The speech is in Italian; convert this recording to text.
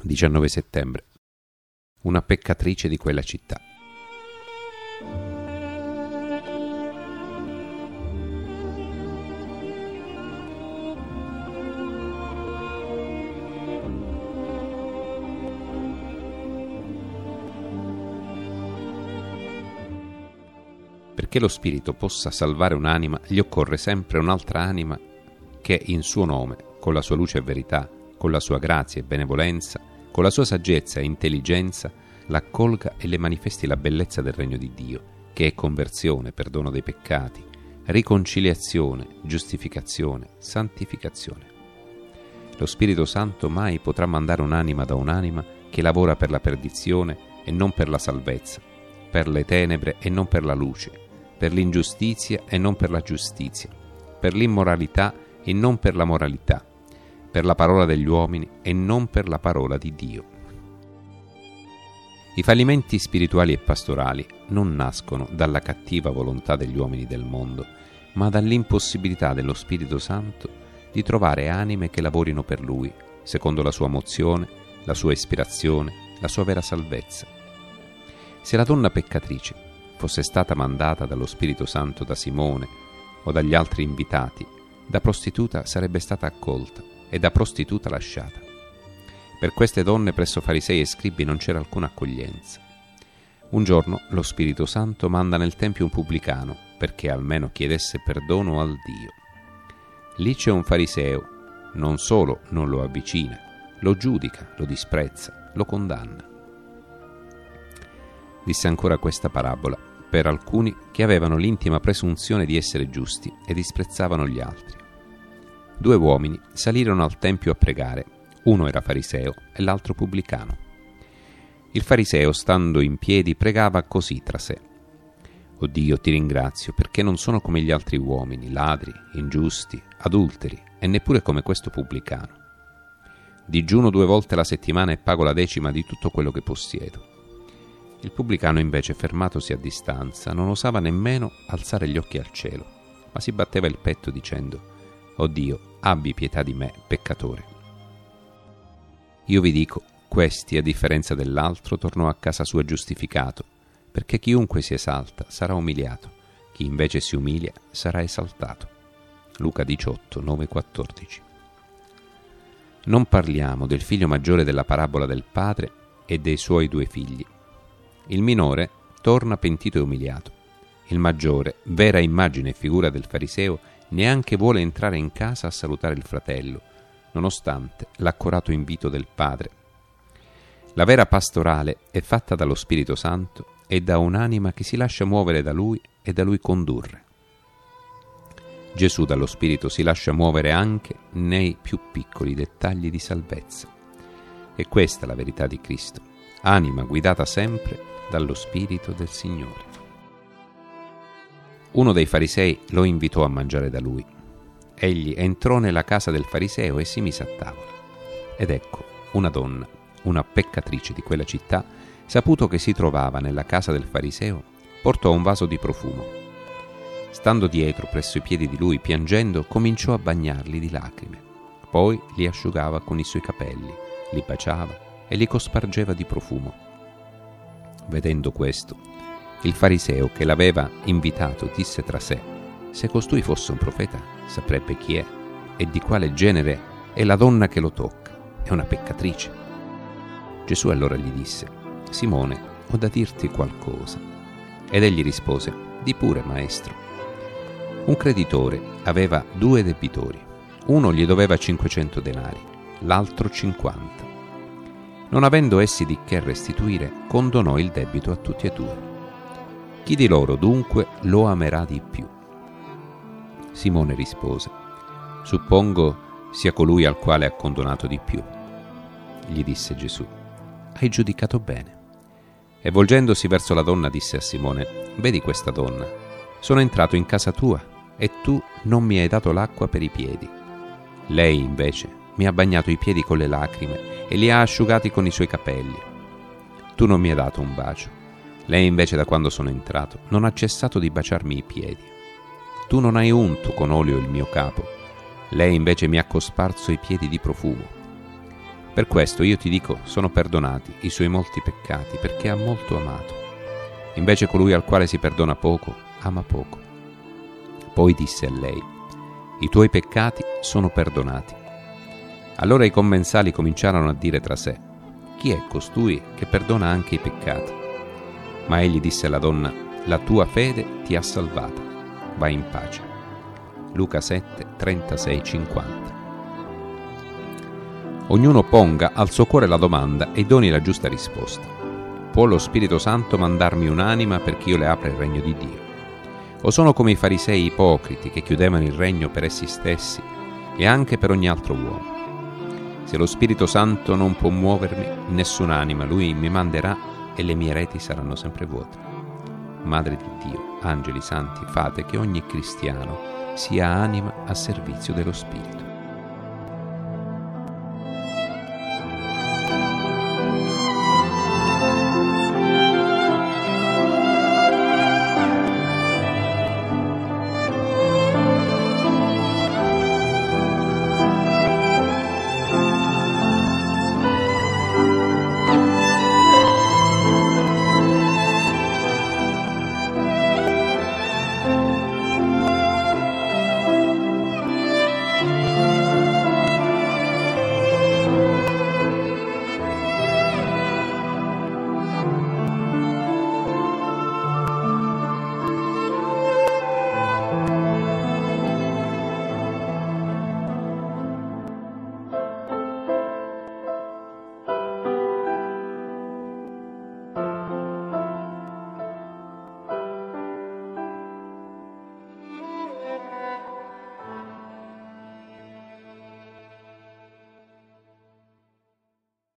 19 settembre. Una peccatrice di quella città. Perché lo Spirito possa salvare un'anima, gli occorre sempre un'altra anima che in suo nome, con la sua luce e verità, con la sua grazia e benevolenza, con la sua saggezza e intelligenza, l'accolga e le manifesti la bellezza del regno di Dio, che è conversione, perdono dei peccati, riconciliazione, giustificazione, santificazione. Lo Spirito Santo mai potrà mandare un'anima da un'anima che lavora per la perdizione e non per la salvezza, per le tenebre e non per la luce, per l'ingiustizia e non per la giustizia, per l'immoralità e non per la moralità, per la parola degli uomini e non per la parola di Dio. I fallimenti spirituali e pastorali non nascono dalla cattiva volontà degli uomini del mondo, ma dall'impossibilità dello Spirito Santo di trovare anime che lavorino per Lui, secondo la sua mozione, la sua ispirazione, la sua vera salvezza. Se la donna peccatrice fosse stata mandata dallo Spirito Santo da Simone o dagli altri invitati, da prostituta sarebbe stata accolta e da prostituta lasciata. Per queste donne presso farisei e scribi non c'era alcuna accoglienza. Un giorno lo Spirito Santo manda nel tempio un pubblicano perché almeno chiedesse perdono al Dio. Lì c'è un fariseo, non solo non lo avvicina, lo giudica, lo disprezza, lo condanna. Disse ancora questa parabola per alcuni che avevano l'intima presunzione di essere giusti e disprezzavano gli altri. 2 uomini salirono al tempio a pregare, uno era fariseo e l'altro pubblicano. Il fariseo, stando in piedi, pregava così tra sé: «O Dio, ti ringrazio perché non sono come gli altri uomini, ladri, ingiusti, adulteri e neppure come questo pubblicano. Digiuno 2 volte alla settimana e pago la 10ª di tutto quello che possiedo». Il pubblicano invece, fermatosi a distanza, non osava nemmeno alzare gli occhi al cielo, ma si batteva il petto dicendo: «O Dio, abbi pietà di me, peccatore». Io vi dico, questi, a differenza dell'altro, tornò a casa sua giustificato, perché chiunque si esalta sarà umiliato, chi invece si umilia sarà esaltato. Luca 18, 9-14. Non parliamo del figlio maggiore della parabola del padre e dei suoi 2 figli. Il minore torna pentito e umiliato. Il maggiore, vera immagine e figura del fariseo, neanche vuole entrare in casa a salutare il fratello, nonostante l'accorato invito del padre. La vera pastorale è fatta dallo Spirito Santo e da un'anima che si lascia muovere da Lui e da Lui condurre. Gesù dallo Spirito si lascia muovere anche nei più piccoli dettagli di salvezza. E questa è la verità di Cristo, anima guidata sempre dallo Spirito del Signore. Uno dei farisei lo invitò a mangiare da lui. Egli entrò nella casa del fariseo e si mise a tavola. Ed ecco, una donna, una peccatrice di quella città, saputo che si trovava nella casa del fariseo, portò un vaso di profumo. Stando dietro presso i piedi di lui, piangendo, cominciò a bagnarli di lacrime. Poi li asciugava con i suoi capelli, li baciava e li cospargeva di profumo. Vedendo questo, il fariseo che l'aveva invitato disse tra sé: «Se costui fosse un profeta, saprebbe chi è e di quale genere è la donna che lo tocca. È una peccatrice». Gesù allora gli disse: «Simone, ho da dirti qualcosa». Ed egli rispose: «Di pure, maestro». Un creditore aveva 2 debitori. Uno gli doveva 500 denari, l'altro 50. Non avendo essi di che restituire, condonò il debito a tutti e 2. Chi di loro dunque lo amerà di più? Simone rispose: «Suppongo sia colui al quale ha condonato di più». Gli disse Gesù: «Hai giudicato bene». E volgendosi verso la donna disse a Simone: «Vedi questa donna? Sono entrato in casa tua e tu non mi hai dato l'acqua per i piedi. Lei invece mi ha bagnato i piedi con le lacrime e li ha asciugati con i suoi capelli. Tu non mi hai dato un bacio. Lei invece, da quando sono entrato, non ha cessato di baciarmi i piedi. Tu non hai unto con olio il mio capo. Lei invece mi ha cosparso i piedi di profumo. Per questo io ti dico, sono perdonati i suoi molti peccati, perché ha molto amato. Invece colui al quale si perdona poco, ama poco. Poi disse a lei: i tuoi peccati sono perdonati. Allora i commensali cominciarono a dire tra sé: chi è costui che perdona anche i peccati? Ma egli disse alla donna: la tua fede ti ha salvata, vai in pace. Luca 7, 36, 50. Ognuno ponga al suo cuore la domanda e doni la giusta risposta. Può lo Spirito Santo mandarmi un'anima perché io le apra il regno di Dio? O sono come i farisei ipocriti che chiudevano il regno per essi stessi e anche per ogni altro uomo? Se lo Spirito Santo non può muovermi, nessun'anima Lui mi manderà e le mie reti saranno sempre vuote. Madre di Dio, angeli santi, fate che ogni cristiano sia anima a servizio dello Spirito.